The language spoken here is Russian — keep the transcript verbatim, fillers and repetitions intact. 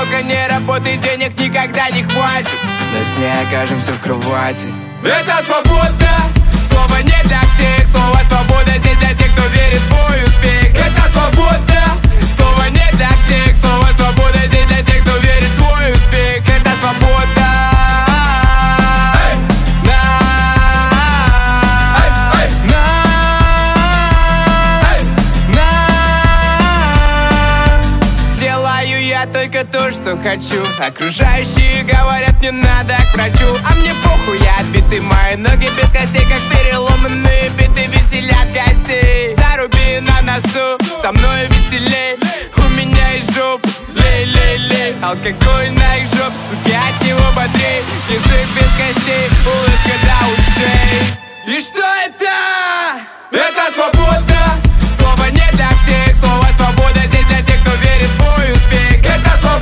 Только не работай, денег никогда не хватит. Но с ней окажемся в кровати. Это свобода, слово не для всех. Слово свобода здесь для тех, кто верит в свой успех. Это свобода, слово не для всех. Слово свобода здесь для тех, кто верит в свой успех. Это свобода. Только то, что хочу. Окружающие говорят, не надо к врачу. А мне похуй, я отбитый, мои ноги без костей, как переломанные биты, веселят гостей. Заруби на носу, со мной веселей. У меня из жоп, лей-лей-лей. Алкоголь на их жоп, суки, от него бодрей. Язык без костей, улыбка до ушей. И что это? Это свобода.